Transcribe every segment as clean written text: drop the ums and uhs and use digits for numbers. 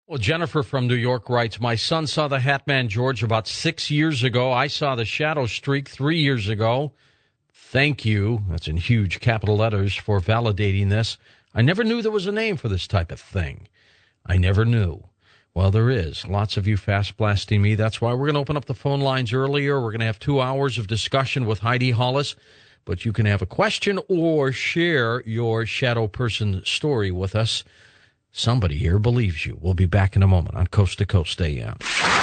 Well, Jennifer from New York writes, my son saw the Hat Man George about 6 years ago. I saw the Shadow Streak 3 years ago. Thank you, that's in huge capital letters, for validating this. I never knew there was a name for this type of thing. I never knew. Well, there is. Lots of you fast blasting me. That's why we're going to open up the phone lines earlier. We're going to have 2 hours of discussion with Heidi Hollis. But you can have a question or share your shadow person story with us. Somebody here believes you. We'll be back in a moment on Coast to Coast AM.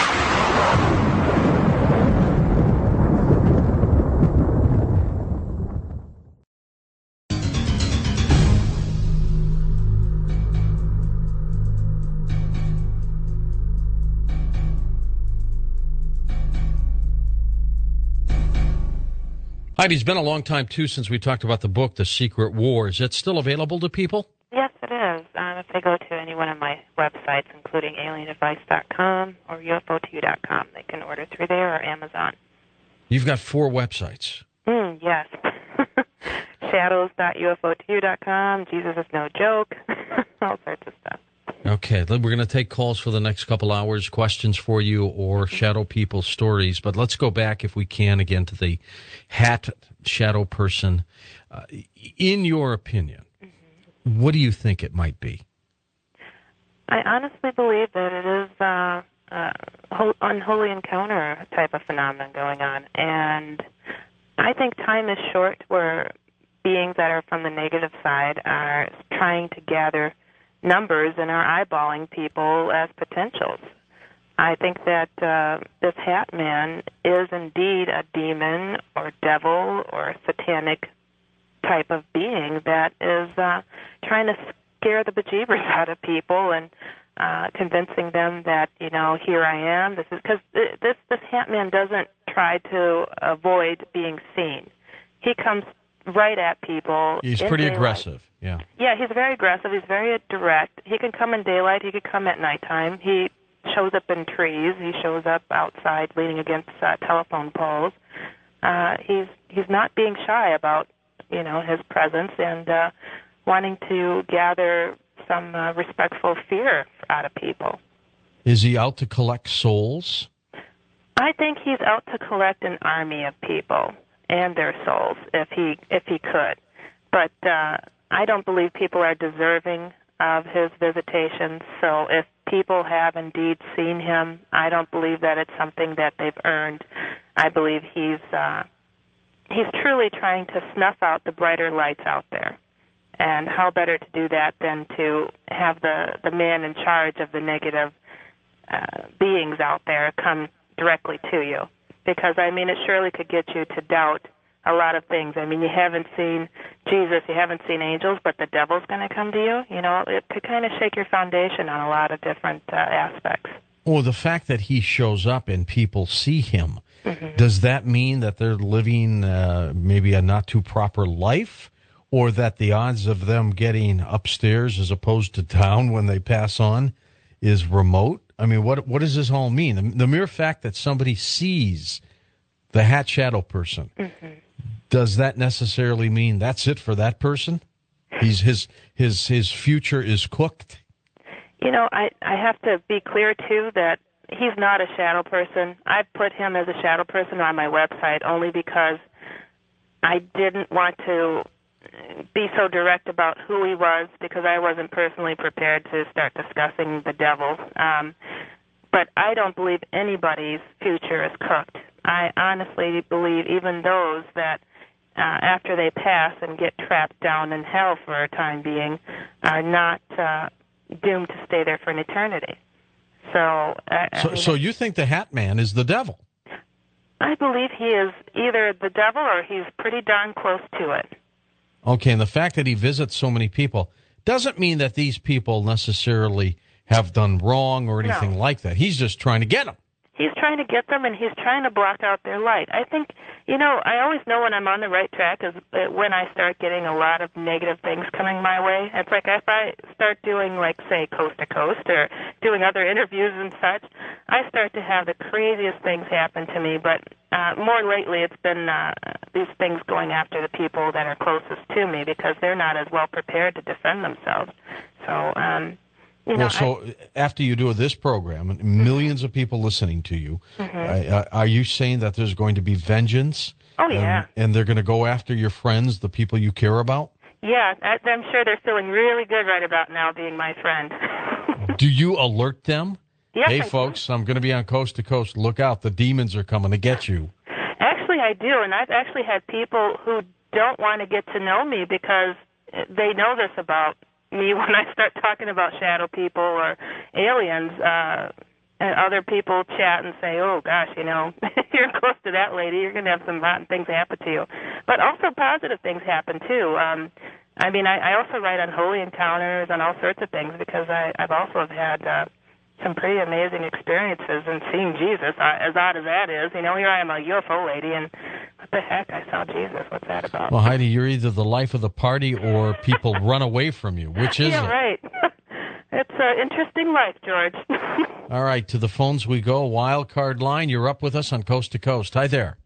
Heidi, it's been a long time, too, since we talked about the book, The Secret War. Is it still available to people? Yes, it is. If they go to any one of my websites, including alienadvice.com or ufo2.com, they can order through there or Amazon. You've got 4 websites. Yes. Shadows.ufo2.com, Jesus is no joke, all sorts of stuff. Okay, we're going to take calls for the next couple hours, questions for you or shadow people stories. But let's go back, if we can, again to the hat shadow person. In your opinion, what do you think it might be? I honestly believe that it is unholy encounter type of phenomenon going on. And I think time is short where beings that are from the negative side are trying to gather numbers and are eyeballing people as potentials. I think that this Hat Man is indeed a demon or devil or satanic type of being that is trying to scare the bejeebers out of people and convincing them that, you know, here I am. This is because this Hat Man doesn't try to avoid being seen. He comes right at people. He's pretty aggressive. Yeah. Yeah, he's very aggressive. He's very direct. He can come in daylight. He could come at nighttime. He shows up in trees. He shows up outside leaning against telephone poles. He's not being shy about, you know, his presence and wanting to gather some respectful fear out of people. Is he out to collect souls? I think he's out to collect an army of people and their souls if he could. But I don't believe people are deserving of his visitations. So if people have indeed seen him, I don't believe that it's something that they've earned. I believe he's truly trying to snuff out the brighter lights out there. And how better to do that than to have the man in charge of the negative beings out there come directly to you. Because, I mean, it surely could get you to doubt a lot of things. I mean, you haven't seen Jesus, you haven't seen angels, but the devil's going to come to you. You know, it could kind of shake your foundation on a lot of different aspects. Well, the fact that he shows up and people see him, does that mean that they're living maybe a not too proper life, or that the odds of them getting upstairs as opposed to down when they pass on is remote? I mean, what does this all mean? The mere fact that somebody sees the hat shadow person, does that necessarily mean that's it for that person? His future is cooked? You know, I have to be clear, too, that he's not a shadow person. I put him as a shadow person on my website only because I didn't want to be so direct about who he was, because I wasn't personally prepared to start discussing the devil. But I don't believe anybody's future is cooked. I honestly believe even those that after they pass and get trapped down in hell for a time being are not doomed to stay there for an eternity. So you think the Hat Man is the devil? I believe he is either the devil or he's pretty darn close to it. Okay, and the fact that he visits so many people doesn't mean that these people necessarily have done wrong or anything like that. He's just trying to get them. He's trying to get them, and he's trying to block out their light. I think, you know, I always know when I'm on the right track is when I start getting a lot of negative things coming my way. It's like if I start doing, like, say, Coast to Coast or doing other interviews and such, I start to have the craziest things happen to me. But more lately it's been these things going after the people that are closest to me because they're not as well prepared to defend themselves. So Well, so after you do this program, and millions of people listening to you, are you saying that there's going to be vengeance? Oh, yeah. And they're going to go after your friends, the people you care about? Yeah, I'm sure they're feeling really good right about now being my friend. Do you alert them? Yes, Hey, folks, I'm going to be on Coast to Coast. Look out. The demons are coming to get you. Actually, I do, and I've actually had people who don't want to get to know me because they know this about me when I start talking about shadow people or aliens. And other people chat and say, oh, gosh, you know, you're close to that lady, you're going to have some rotten things happen to you. But also positive things happen, too. I mean, I also write on holy encounters and all sorts of things because I've also had some pretty amazing experiences in seeing Jesus, as odd as that is. You know, here I am, a UFO lady, and what the heck, I saw Jesus. What's that about? Well, Heidi, you're either the life of the party or people run away from you. Which is it? Yeah, right. It's an interesting life, George. All right, to the phones we go. Wild card line, you're up with us on Coast to Coast. Hi there.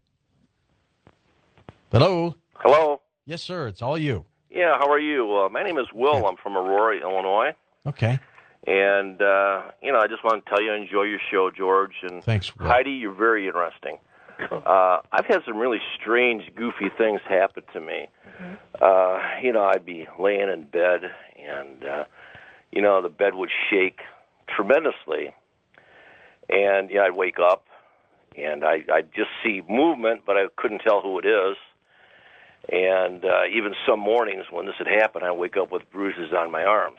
Hello? Hello. Yes, sir. It's all you. Yeah, how are you? My name is Will. I'm from Aurora, Illinois. Okay. And, I just want to tell you I enjoy your show, George. And thanks, Will. Heidi, you're very interesting. I've had some really strange, goofy things happen to me. I'd be laying in bed, and, the bed would shake tremendously. And, I'd wake up, and I'd just see movement, but I couldn't tell who it is. And even some mornings when this had happened, I'd wake up with bruises on my arms.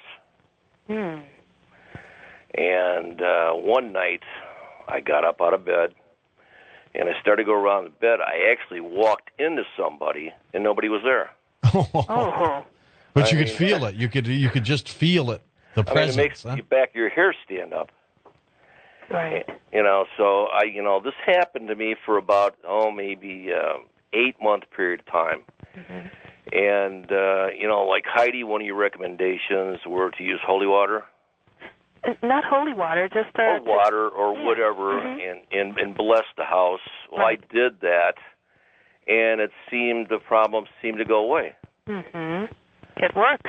And one night, I got up out of bed, and I started to go around the bed. I actually walked into somebody, and nobody was there. Oh. But you could feel it. You could just feel it, the presence. It makes the back of your hair stand up. Right. So this happened to me for about, maybe 8-month period of time. And, like Heidi, one of your recommendations were to use holy water. Not holy water, just or water or whatever, and bless the house. Well, I did that, and the problem seemed to go away. It works.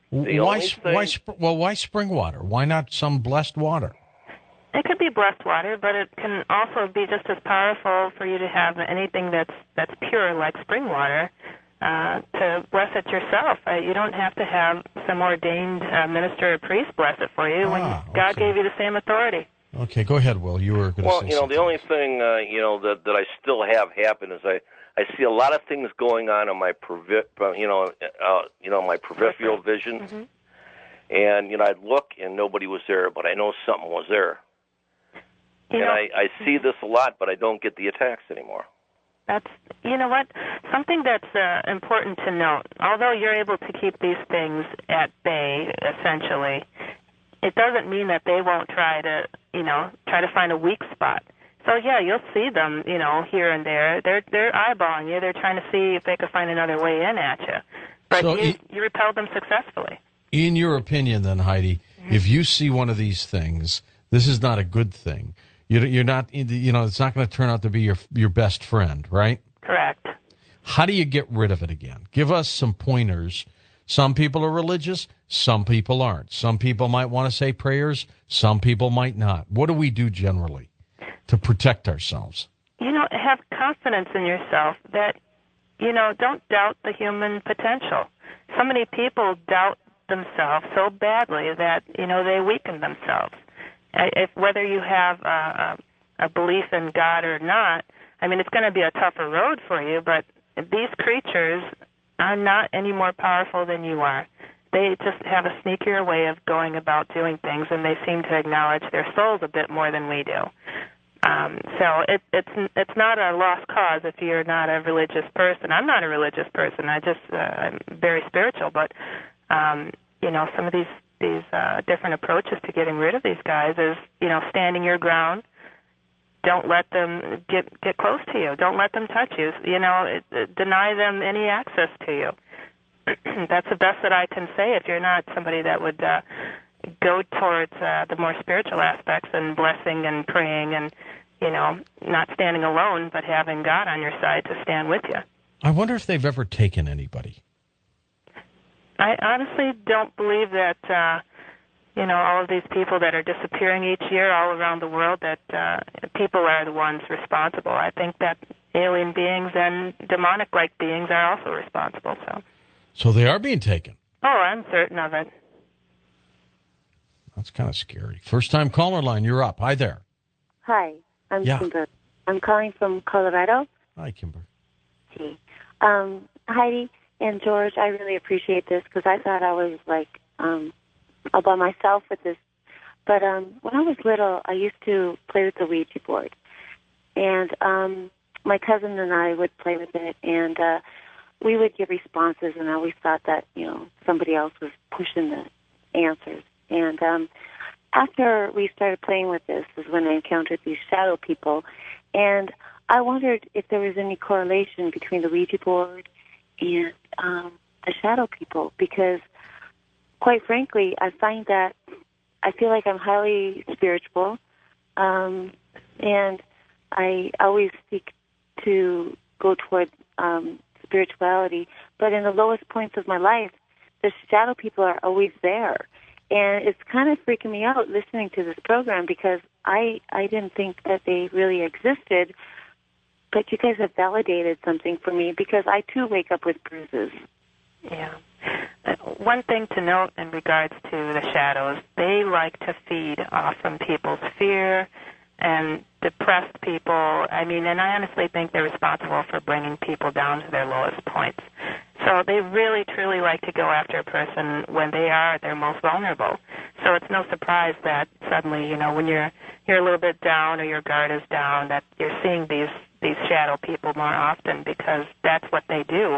Why spring water? Why not some blessed water? It could be blessed water, but it can also be just as powerful for you to have anything that's pure, like spring water, to bless it yourself. You don't have to have some ordained minister or priest bless it for you when God gave you the same authority. Okay, go ahead, Will. You were going to say something. The only thing, that I still have happen is I see a lot of things going on in my my peripheral vision. And, I'd look and nobody was there, but I know something was there. I see this a lot, but I don't get the attacks anymore. That's, something that's important to note. Although you're able to keep these things at bay, essentially, it doesn't mean that they won't try to find a weak spot. So yeah, you'll see them, here and there. They're eyeballing you. They're trying to see if they can find another way in at you. But you repel them successfully. In your opinion, then, Heidi, if you see one of these things, this is not a good thing. You're not, it's not going to turn out to be your best friend, right? Correct. How do you get rid of it again? Give us some pointers. Some people are religious. Some people aren't. Some people might want to say prayers. Some people might not. What do we do generally to protect ourselves? Have confidence in yourself that, don't doubt the human potential. So many people doubt themselves so badly that, they weaken themselves. Whether you have a belief in God or not, it's going to be a tougher road for you, but these creatures are not any more powerful than you are. They just have a sneakier way of going about doing things, and they seem to acknowledge their souls a bit more than we do. So it's not a lost cause if you're not a religious person. I'm not a religious person. I'm very spiritual, but some of these different approaches to getting rid of these guys is, standing your ground. Don't let them get close to you. Don't let them touch you. Deny them any access to you. That's the best that I can say if you're not somebody that would go towards the more spiritual aspects and blessing and praying and, not standing alone, but having God on your side to stand with you. I wonder if they've ever taken anybody. I honestly don't believe that all of these people that are disappearing each year all around the world, that people are the ones responsible. I think that alien beings and demonic-like beings are also responsible. So they are being taken. Oh, I'm certain of it. That's kind of scary. First-time caller line, you're up. Hi there. Hi, I'm Yeah. Kimber. I'm calling from Colorado. Hi, Kimber. Gee. Heidi and George, I really appreciate this because I thought I was all by myself with this. But when I was little, I used to play with the Ouija board. And my cousin and I would play with it, and we would get responses, and I always thought that, somebody else was pushing the answers. And after we started playing with this is when I encountered these shadow people, and I wondered if there was any correlation between the Ouija board and the shadow people, because quite frankly, I find that I feel like I'm highly spiritual, and I always seek to go toward spirituality, but in the lowest points of my life, the shadow people are always there. And it's kind of freaking me out listening to this program because I didn't think that they really existed, but you guys have validated something for me because I, too, wake up with bruises. Yeah. One thing to note in regards to the shadows, they like to feed off from people's fear and depressed people. And I honestly think they're responsible for bringing people down to their lowest points. So they really, truly like to go after a person when they are at their most vulnerable. So it's no surprise that suddenly, when you're a little bit down or your guard is down, that you're seeing these shadow people more often because that's what they do.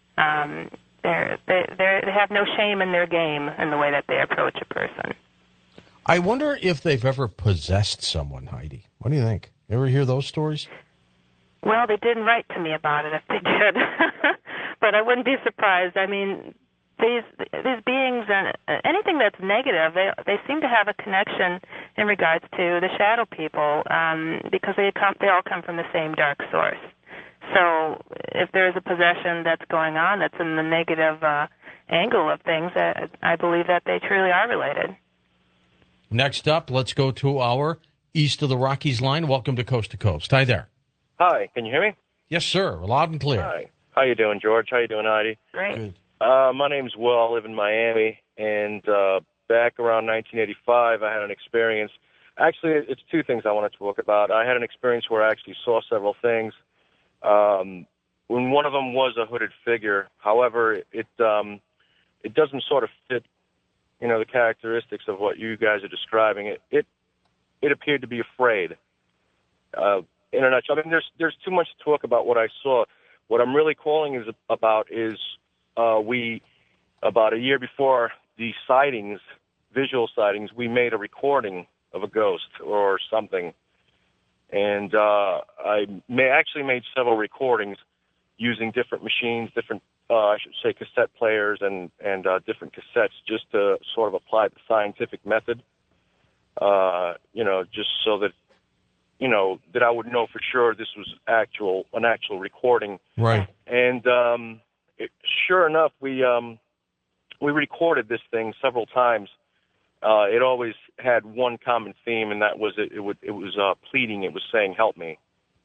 They have no shame in their game in the way that they approach a person. I wonder if they've ever possessed someone, Heidi. What do you think? Ever hear those stories? Well, they didn't write to me about it if they did. But I wouldn't be surprised. These beings and anything that's negative, they seem to have a connection in regards to the shadow people because they all come from the same dark source. So if there's a possession that's going on that's in the negative angle of things, I believe that they truly are related. Next up, let's go to our East of the Rockies line. Welcome to Coast to Coast. Hi there. Hi, can you hear me? Yes, sir. Loud and clear. Hi. How you doing, George? How you doing, Heidi? Great. Good. My name's Will. I live in Miami, and back around 1985, I had an experience. Actually, it's two things I wanted to talk about. I had an experience where I actually saw several things. When one of them was a hooded figure, however, it doesn't sort of fit, the characteristics of what you guys are describing. It appeared to be afraid. In a nutshell, there's too much to talk about what I saw. What I'm really calling about is we, about a year before the sightings, visual sightings, we made a recording of a ghost or something. And I actually made several recordings using different machines, different, I should say, cassette players and different cassettes just to sort of apply the scientific method, just so that, that I would know for sure this was an actual recording. Right. And sure enough, we recorded this thing several times. It always had one common theme, and that was it was pleading. It was saying, "Help me."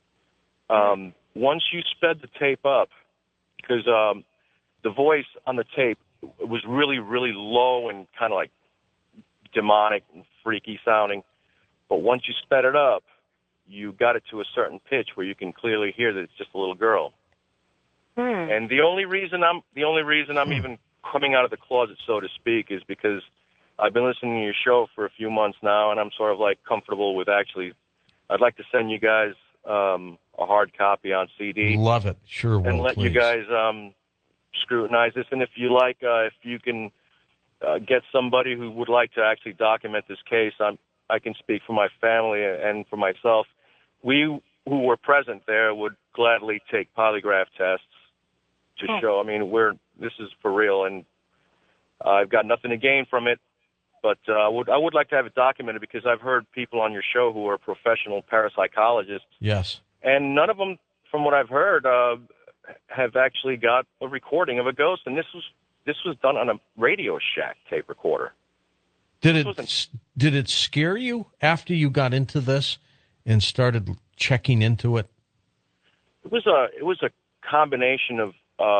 Once you sped the tape up, because the voice on the tape was really, really low and kind of like demonic and freaky sounding. But once you sped it up, you got it to a certain pitch where you can clearly hear that it's just a little girl. And the only reason I'm even coming out of the closet, so to speak, is because I've been listening to your show for a few months now, and I'm sort of like comfortable with actually. I'd like to send you guys a hard copy on CD. Love it. Sure will. And let please. you guys scrutinize this. And if you like, if you can get somebody who would like to actually document this case, I can speak for my family and for myself. We who were present there would gladly take polygraph tests to show. This is for real, and I've got nothing to gain from it. But I would like to have it documented because I've heard people on your show who are professional parapsychologists. Yes. And none of them, from what I've heard, have actually got a recording of a ghost. And this was done on a Radio Shack tape recorder. Did it scare you after you got into this and started checking into it? It was a combination of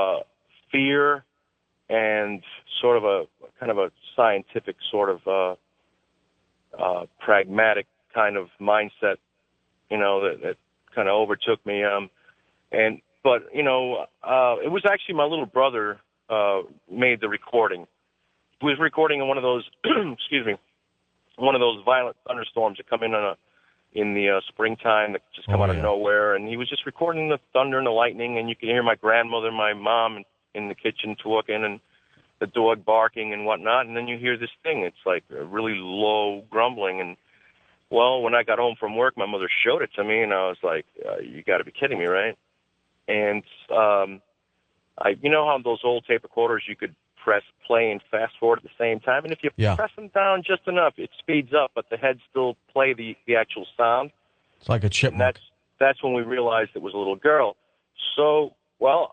fear and sort of a kind of a scientific sort of pragmatic kind of mindset, that kind of overtook me. But it was actually my little brother made the recording. He was recording in one of those, excuse me, one of those violent thunderstorms that come in the springtime that just come out of nowhere. And he was just recording the thunder and the lightning, and you can hear my grandmother, my mom in the kitchen talking, and the dog barking and whatnot. And then you hear this thing. It's like a really low grumbling. And, well, when I got home from work, my mother showed it to me, and I was like, you got to be kidding me, right? And you know how those old tape recorders you could press play and fast forward at the same time, and if you press them down just enough, it speeds up, but the heads still play the actual sound. It's like a chipmunk. And that's when we realized it was a little girl. So, well,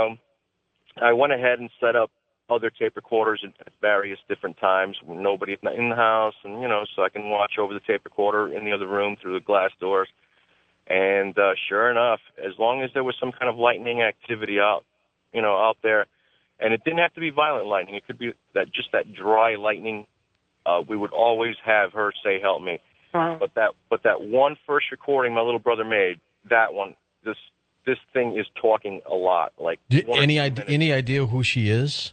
I went ahead and set up other tape recorders at various different times when nobody's in the house, and so I can watch over the tape recorder in the other room through the glass doors. And sure enough, as long as there was some kind of lightning activity out there, and it didn't have to be violent lightning. It could be that dry lightning. We would always have her say, "Help me." Wow. But that one first recording my little brother made, that one, this thing is talking a lot. Like any idea who she is?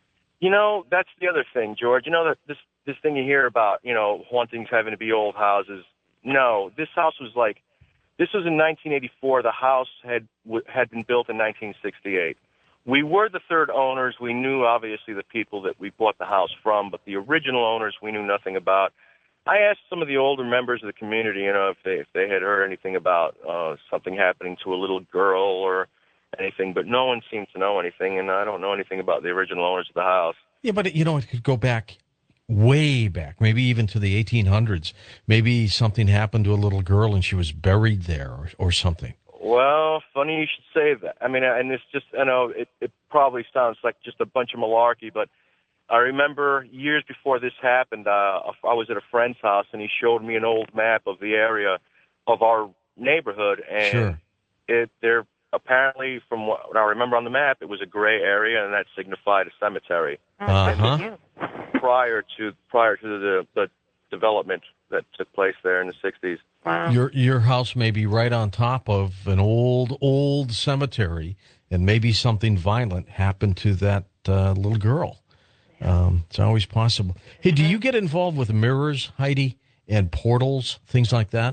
That's the other thing, George. That this thing you hear about, hauntings having to be old houses. No, this house was this was in 1984. The house had been built in 1968. We were the third owners. We knew, obviously, the people that we bought the house from, but the original owners we knew nothing about. I asked some of the older members of the community, if they had heard anything about something happening to a little girl or anything, but no one seemed to know anything, and I don't know anything about the original owners of the house. Yeah, but, it could go back, way back, maybe even to the 1800s. Maybe something happened to a little girl and she was buried there or something. Well, funny you should say that. I mean, and it's just, it probably sounds like just a bunch of malarkey, but I remember years before this happened, I was at a friend's house, and he showed me an old map of the area of our neighborhood, and there apparently, from what I remember on the map, it was a gray area, and that signified a cemetery. Uh-huh. Prior to the development that took place there in the 60s. Wow. Your house may be right on top of an old cemetery, and maybe something violent happened to that little girl. It's always possible. Hey, do you get involved with mirrors, Heidi, and portals, things like that?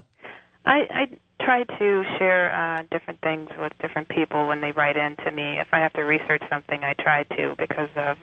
I try to share different things with different people when they write in to me. If I have to research something, I try to, because of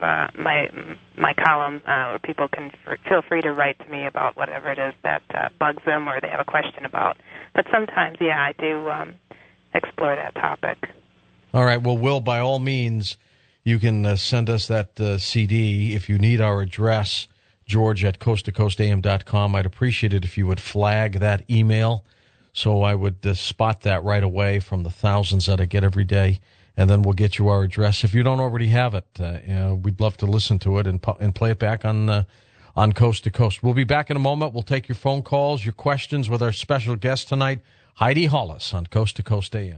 my column, where people can feel free to write to me about whatever it is that bugs them or they have a question about. But sometimes, I do explore that topic. All right. Well, Will, by all means, you can send us that CD. If you need our address, George at coasttocoastam.com. I'd appreciate it if you would flag that email, so I would spot that right away from the thousands that I get every day, and then we'll get you our address. If you don't already have it, we'd love to listen to it and play it back on Coast to Coast. We'll be back in a moment. We'll take your phone calls, your questions with our special guest tonight, Heidi Hollis, on Coast to Coast AM.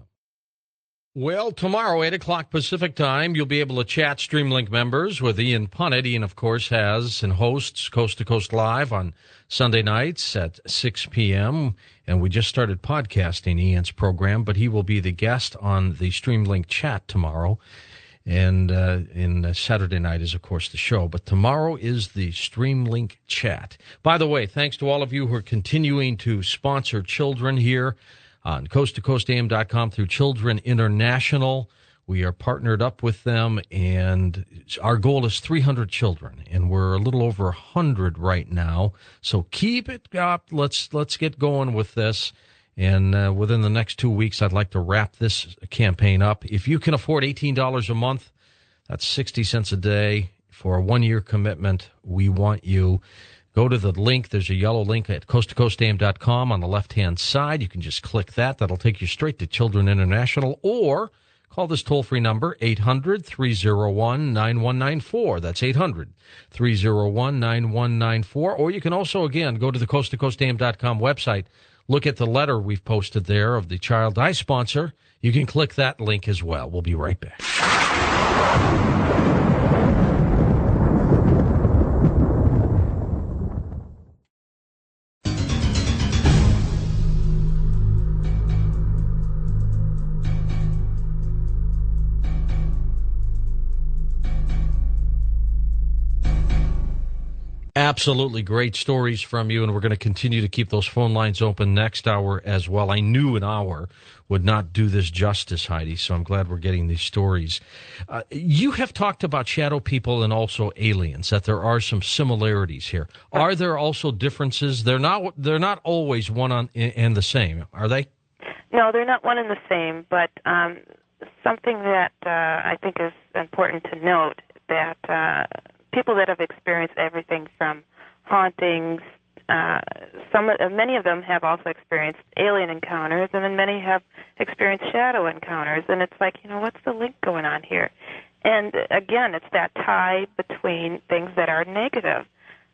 Well, tomorrow, 8 o'clock Pacific time, you'll be able to chat StreamLink members with Ian Punnett. Ian, of course, has and hosts Coast to Coast Live on Sunday nights at 6 p.m., and we just started podcasting Ian's program, but he will be the guest on the StreamLink chat tomorrow, and in Saturday night is, of course, the show. But tomorrow is the StreamLink chat. By the way, thanks to all of you who are continuing to sponsor children here on coasttocoastam.com through Children International. We are partnered up with them, and our goal is 300 children, and we're a little over 100 right now. So keep it up. Let's get going with this. And within the next 2 weeks, I'd like to wrap this campaign up. If you can afford $18 a month, that's 60 cents a day for a 1-year commitment. We want you. Go to the link. There's a yellow link at coasttocoastam.com on the left-hand side. You can just click that. That'll take you straight to Children International, or call this toll-free number, 800-301-9194. That's 800-301-9194. Or you can also, again, go to the coasttocoastam.com website. Look at the letter we've posted there of the child I sponsor. You can click that link as well. We'll be right back. Absolutely great stories from you, and we're going to continue to keep those phone lines open next hour as well. I knew an hour would not do this justice, Heidi, so I'm glad we're getting these stories. You have talked about shadow people and also aliens, that there are some similarities here. Are there also differences? They're not always one and the same, are they? No, they're not one and the same, but something that I think is important to note, that people that have experienced everything from hauntings, many of them have also experienced alien encounters, and then many have experienced shadow encounters. And it's like, what's the link going on here? And again, it's that tie between things that are negative.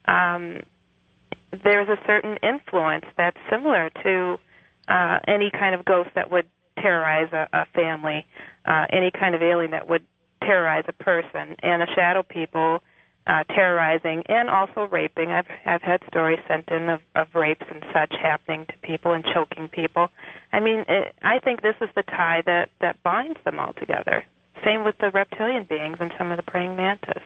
There's a certain influence that's similar to any kind of ghost that would terrorize a family, any kind of alien that would terrorize a person, and the shadow people terrorizing and also raping. I've had stories sent in of rapes and such happening to people and choking people. I mean, I think this is the tie that binds them all together. Same with the reptilian beings and some of the praying mantis.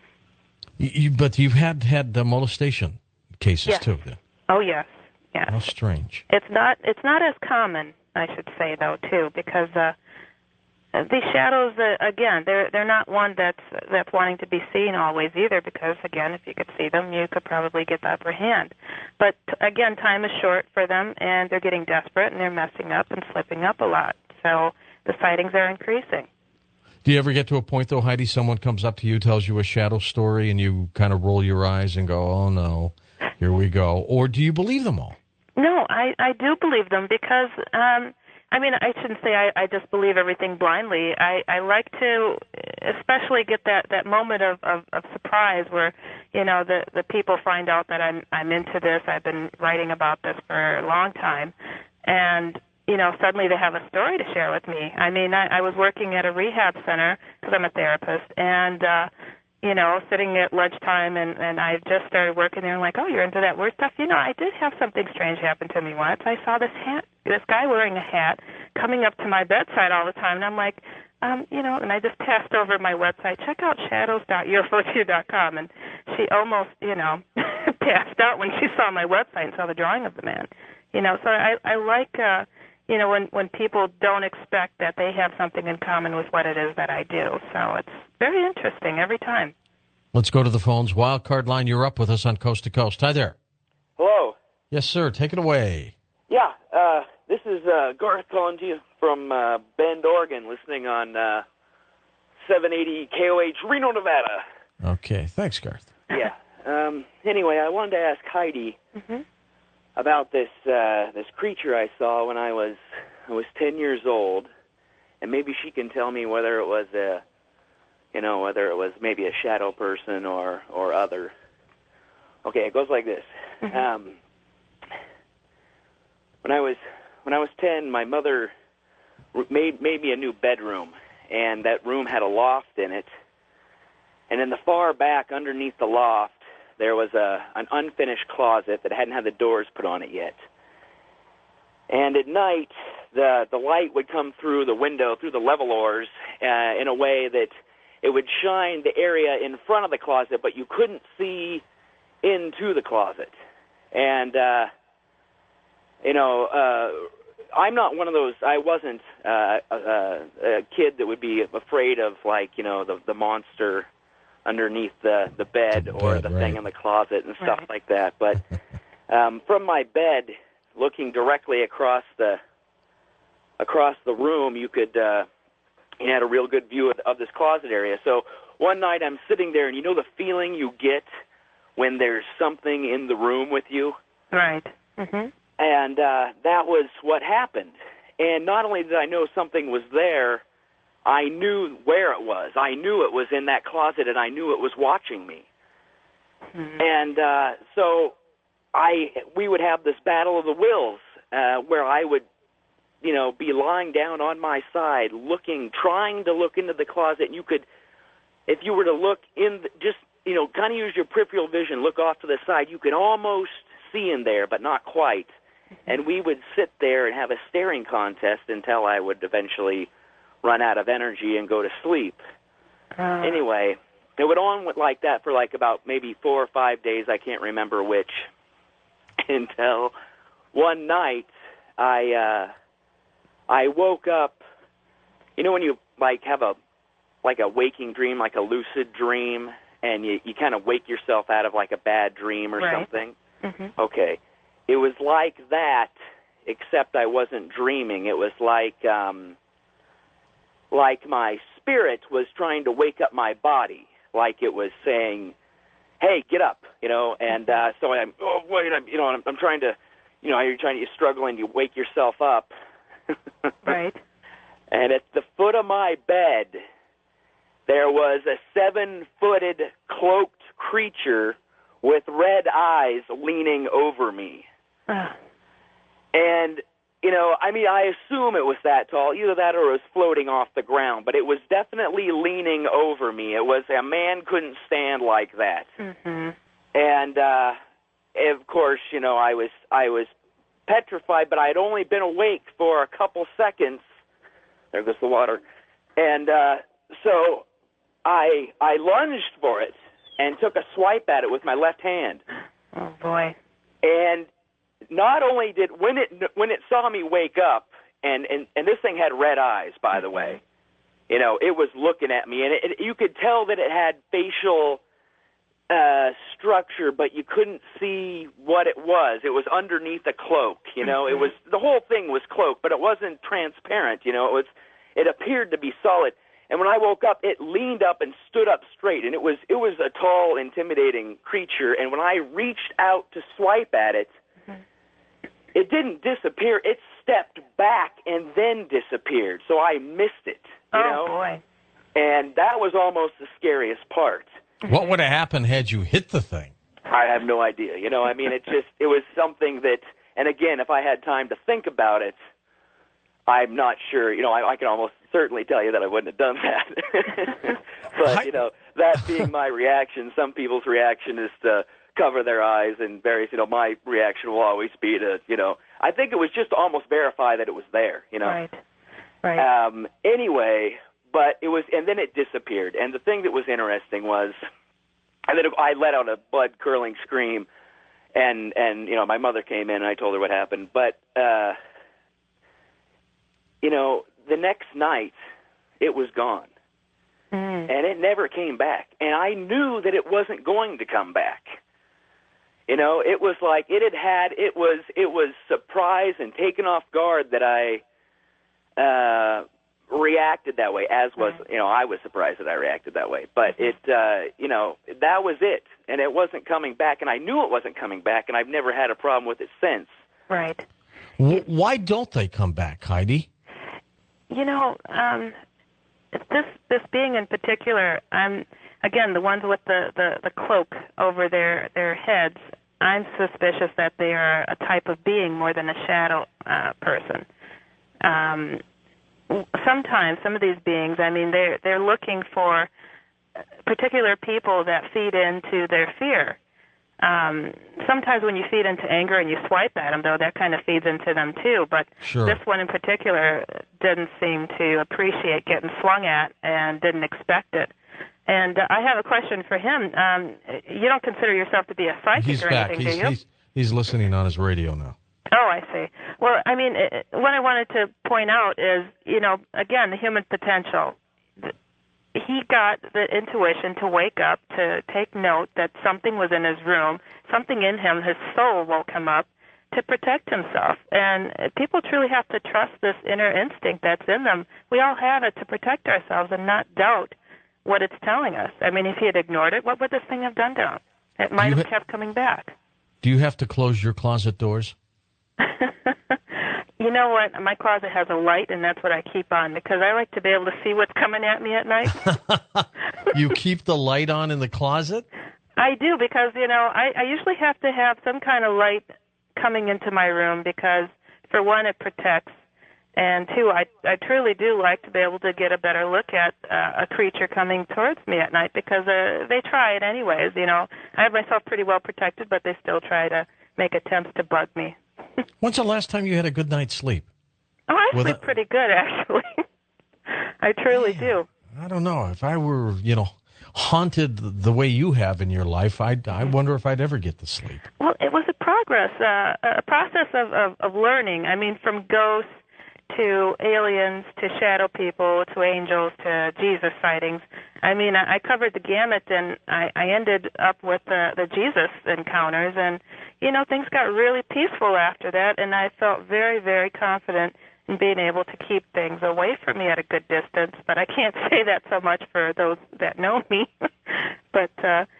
But you've had the molestation cases too. Then. Oh yes, yes. How strange. It's not as common, I should say, though, too, because these shadows, again, they're not one that's wanting to be seen always either, because, again, if you could see them, you could probably get the upper hand. But, again, time is short for them, and they're getting desperate, and they're messing up and slipping up a lot. So the sightings are increasing. Do you ever get to a point, though, Heidi, someone comes up to you, tells you a shadow story, and you kind of roll your eyes and go, oh, no, here we go? Or do you believe them all? No, I do believe them because I mean, I shouldn't say I just believe everything blindly. I like to especially get that moment of surprise where, the people find out that I'm into this. I've been writing about this for a long time. And, suddenly they have a story to share with me. I mean, I was working at a rehab center because I'm a therapist, and, sitting at lunchtime, and I just started working there, and like, oh, you're into that weird stuff? I did have something strange happen to me once. I saw this guy wearing a hat coming up to my bedside all the time, and I'm like, and I just passed over my website, check out shadows.ufo2.com, and she almost, passed out when she saw my website and saw the drawing of the man. So I like, when people don't expect that they have something in common with what it is that I do. So it's very interesting every time. Let's go to the phones. Wildcard line, you're up with us on Coast to Coast. Hi there. Hello. Yes, sir. Take it away. Yeah, this is Garth calling to you from Bend, Oregon, listening on 780 KOH, Reno, Nevada. Okay. Thanks, Garth. Yeah. Anyway, I wanted to ask Heidi about this creature I saw when I was 10 years old, and maybe she can tell me whether it was maybe a shadow person or other. Okay, it goes like this. When I was 10, my mother made me a new bedroom, and that room had a loft in it. And in the far back, underneath the loft, there was an unfinished closet that hadn't had the doors put on it yet. And at night, the light would come through the window, through the levelers, in a way that it would shine the area in front of the closet, but you couldn't see into the closet. And, I'm not one of those, I wasn't a kid that would be afraid of, the monster underneath the bed or the thing in the closet and stuff like that. But from my bed, looking directly across the room, you could you had a real good view of this closet area. So one night I'm sitting there, and you know the feeling you get when there's something in the room with you? Right. Mm-hmm. And that was what happened. And not only did I know something was there, I knew where it was. I knew it was in that closet, and I knew it was watching me. Mm-hmm. And so we would have this battle of the wills where I would, be lying down on my side, trying to look into the closet. And you could, if you were to look in, kind of use your peripheral vision, look off to the side, you could almost see in there, but not quite. And we would sit there and have a staring contest until I would eventually run out of energy and go to sleep. Anyway, it went on like that for about maybe 4 or 5 days. I can't remember which. Until one night, I woke up. When you have a waking dream, like a lucid dream, and you kind of wake yourself out of a bad dream or something. Mm-hmm. Okay, it was like that, except I wasn't dreaming. It was like my spirit was trying to wake up my body, like it was saying, "Hey, get up," And so I'm trying to, you're struggling to wake yourself up. Right. And at the foot of my bed, there was a 7-footed cloaked creature with red eyes leaning over me. And, I assume it was that tall, either that or it was floating off the ground, but it was definitely leaning over me. It was, a man couldn't stand like that. Mm-hmm. And, of course, I was petrified, but I had only been awake for a couple seconds. There goes the water. And so I lunged for it and took a swipe at it with my left hand. Oh, boy. And not only did, when it saw me wake up, and this thing had red eyes, by the way, it was looking at me, and you could tell that it had facial structure, but you couldn't see what it was. It was underneath a cloak, It was, the whole thing was cloaked, but it wasn't transparent, it appeared to be solid. And when I woke up, it leaned up and stood up straight, and it was a tall, intimidating creature. And when I reached out to swipe at it, it didn't disappear. It stepped back and then disappeared. So I missed it. Oh, boy. And that was almost the scariest part. What would have happened had you hit the thing? I have no idea. It was something that, and again, if I had time to think about it, I'm not sure. I can almost certainly tell you that I wouldn't have done that. But, that being my reaction, some people's reaction is to cover their eyes, and various, my reaction will always be to, I think it was just to almost verify that it was there, Right. Anyway, but it was, and then it disappeared. And the thing that was interesting was, I let out a blood-curdling scream, and my mother came in, and I told her what happened. But, the next night, it was gone. And it never came back. And I knew that it wasn't going to come back. It was like it was surprised and taken off guard that I reacted that way, as was, I was surprised that I reacted that way. But that was it. And it wasn't coming back. And I knew it wasn't coming back, and I've never had a problem with it since. Right. Why don't they come back, Heidi? This being in particular, again, the ones with the cloak over their heads, I'm suspicious that they are a type of being more than a shadow person. Sometimes some of these beings, they're looking for particular people that feed into their fear. Sometimes when you feed into anger and you swipe at them, though, that kind of feeds into them too. But sure. This one in particular didn't seem to appreciate getting swung at and didn't expect it. And I have a question for him. You don't consider yourself to be a psychic He's or back. anything, do you? He's listening on his radio now. Oh, I see. Well, what I wanted to point out is, again, the human potential. He got the intuition to wake up, to take note that something was in his room, something in him, his soul woke him up to protect himself. And people truly have to trust this inner instinct that's in them. We all have it to protect ourselves and not doubt what it's telling us. If he had ignored it, what would this thing have done to him? It might have kept coming back. Do you have to close your closet doors? You know what? My closet has a light, and that's what I keep on because I like to be able to see what's coming at me at night. You keep the light on in the closet? I do because, I usually have to have some kind of light coming into my room because, for one, it protects, and two, I truly do like to be able to get a better look at a creature coming towards me at night because they try it anyways. I have myself pretty well protected, but they still try to make attempts to bug me. When's the last time you had a good night's sleep? Oh, I sleep pretty good, actually. I truly do. I don't know. If I were, haunted the way you have in your life, I wonder if I'd ever get to sleep. Well, it was a process of learning. I mean, from ghosts to aliens to shadow people to angels to Jesus sightings. I mean, I covered the gamut, and I ended up with the Jesus encounters, and things got really peaceful after that, and I felt very, very confident in being able to keep things away from me at a good distance. But I can't say that so much for those that know me. But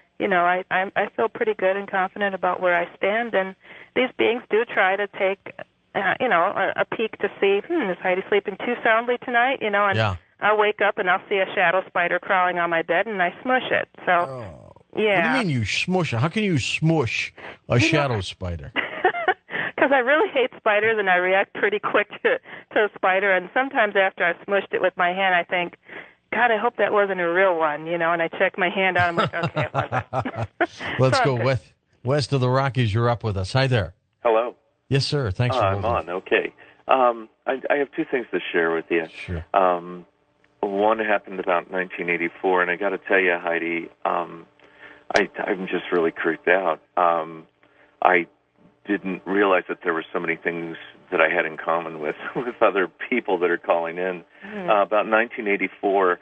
I feel pretty good and confident about where I stand, and these beings do try to take a peek to see, is Heidi sleeping too soundly tonight? And yeah. I'll wake up and I'll see a shadow spider crawling on my bed, and I smush it. So, yeah. What do you mean you smush it? How can you smush a shadow spider? Because I really hate spiders, and I react pretty quick to a spider. And sometimes after I smushed it with my hand, I think, God, I hope that wasn't a real one, and I check my hand out. I'm like, okay, it wasn't. Let's go west of the Rockies. You're up with us. Hi there. Hello. Yes, sir. Thanks for I'm holding. on. Okay. I have two things to share with you. Sure. One happened about 1984, and I got to tell you, Heidi, I'm just really creeped out. I didn't realize that there were so many things that I had in common with other people that are calling in. About 1984,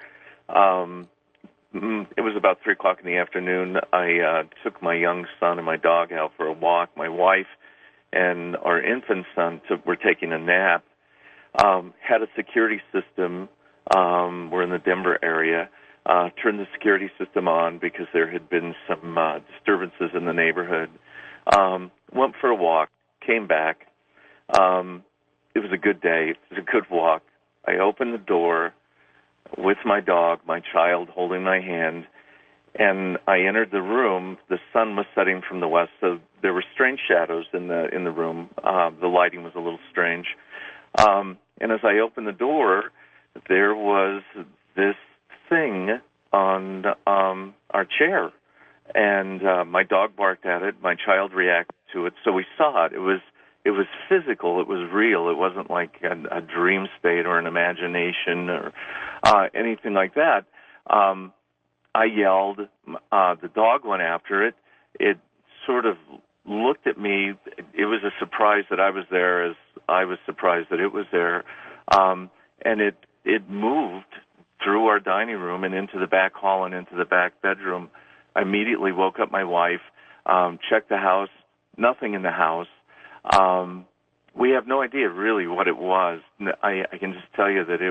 it was about 3 o'clock in the afternoon. I took my young son and my dog out for a walk. My wife and our infant son were taking a nap. Had a security system. We're in the Denver area. Turned the security system on because there had been some disturbances in the neighborhood. Went for a walk, came back. It was a good day. It was a good walk. I opened the door with my dog, my child holding my hand, and I entered the room. The sun was setting from the west, so there were strange shadows in the room. The lighting was a little strange. And as I opened the door, there was this thing on our chair. And my dog barked at it. My child reacted to it. So we saw it. It was physical. It was real. It wasn't like a dream state or an imagination or anything like that. I yelled. The dog went after it. It sort of looked at me. It was a surprise that I was there as I was surprised that it was there. And it moved through our dining room and into the back hall and into the back bedroom. I immediately woke up my wife, checked the house, nothing in the house. We have no idea really what it was. I can just tell you that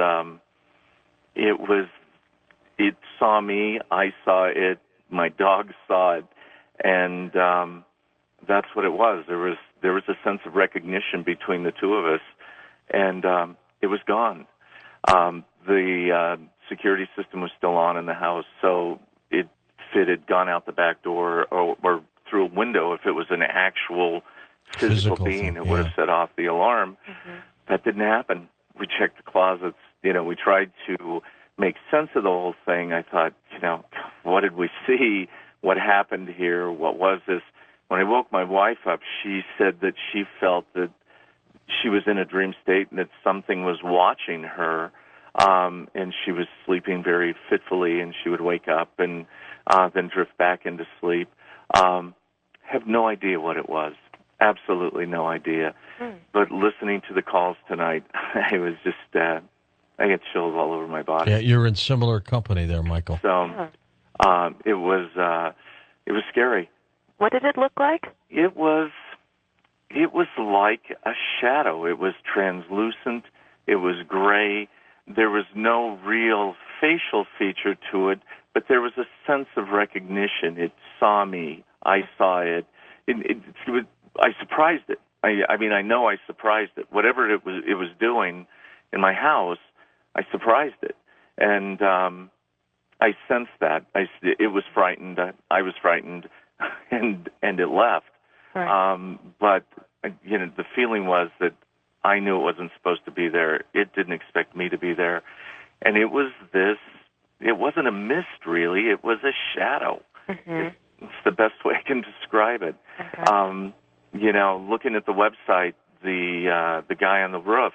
it saw me, I saw it, my dog saw it, and that's what it was. There was a sense of recognition between the two of us, and it was gone. The security system was still on in the house, so if it had gone out the back door or through a window, if it was an actual physical being, it would have set off the alarm. Mm-hmm. That didn't happen. We checked the closets. We tried to make sense of the whole thing. I thought, what did we see? What happened here? What was this? When I woke my wife up, she said that she felt that she was in a dream state and that something was watching her. And she was sleeping very fitfully, and she would wake up and then drift back into sleep. Have no idea what it was. Absolutely no idea. But listening to the calls tonight, I was just, I get chills all over my body. Yeah, you're in similar company there, Michael. So it was scary. What did it look like? It was like a shadow. It was translucent. It was gray. There was no real facial feature to it, but there was a sense of recognition. It saw me. I saw it. I surprised it. I mean, I know I surprised it. Whatever it was doing in my house, I surprised it, and I sensed that. It was frightened. I was frightened, and it left. Right. But the feeling was that I knew it wasn't supposed to be there. It didn't expect me to be there, and it was this. It wasn't a mist, really. It was a shadow. Mm-hmm. It's the best way I can describe it. Okay. Looking at the website, the guy on the roof,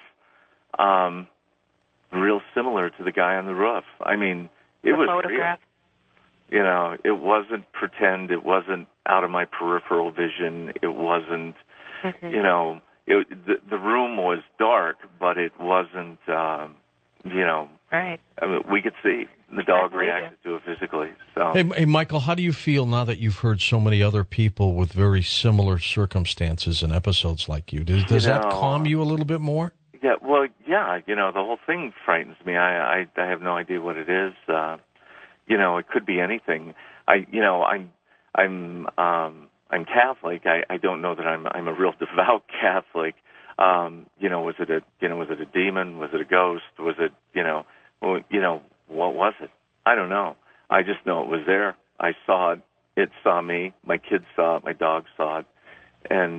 real similar to the guy on the roof. I mean, it was photograph. real. It wasn't pretend. It wasn't out of my peripheral vision. It wasn't, Mm-hmm. The room was dark, but it wasn't, Right. I mean, we could see the dog reacted to it physically. So, Hey, Michael, how do you feel now that you've heard so many other people with very similar circumstances and episodes like you? Does that calm you a little bit more? Yeah, well, yeah, the whole thing frightens me. I have no idea what it is. It could be anything. I'm Catholic. I don't know that I'm a real devout Catholic. Was it a demon? Was it a ghost? Was it, what was it? I don't know. I just know it was there. I saw it. It saw me. My kids saw it. My dog saw it. And,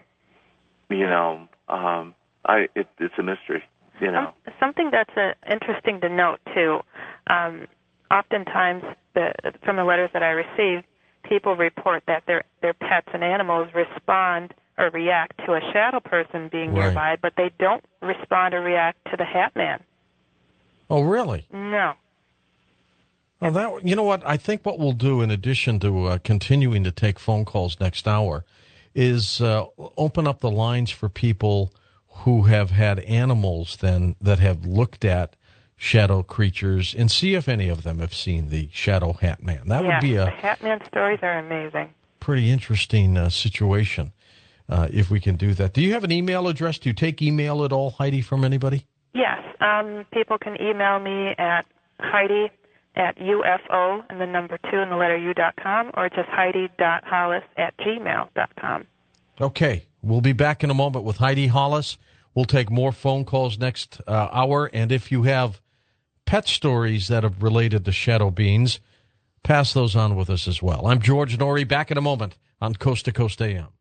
it's a mystery, Something that's interesting to note, too, oftentimes from the letters that I receive, people report that their pets and animals respond or react to a shadow person being nearby, but they don't respond or react to the Hat Man. Oh, really? No. Well, you know what? I think what we'll do, in addition to continuing to take phone calls next hour, is open up the lines for people who have had animals that have looked at shadow creatures and see if any of them have seen the Shadow Hat Man. That would be the Hat Man stories are amazing. Pretty interesting situation if we can do that. Do you have an email address? Do you take email at all, Heidi, from anybody? Yes. People can email me at Heidi at UFO and the number 2 and the letter U.com, or just Heidi.Hollis@gmail.com. Okay. We'll be back in a moment with Heidi Hollis. We'll take more phone calls next hour. And if you have pet stories that have related to shadow beings, pass those on with us as well. I'm George Noory, back in a moment on Coast to Coast AM.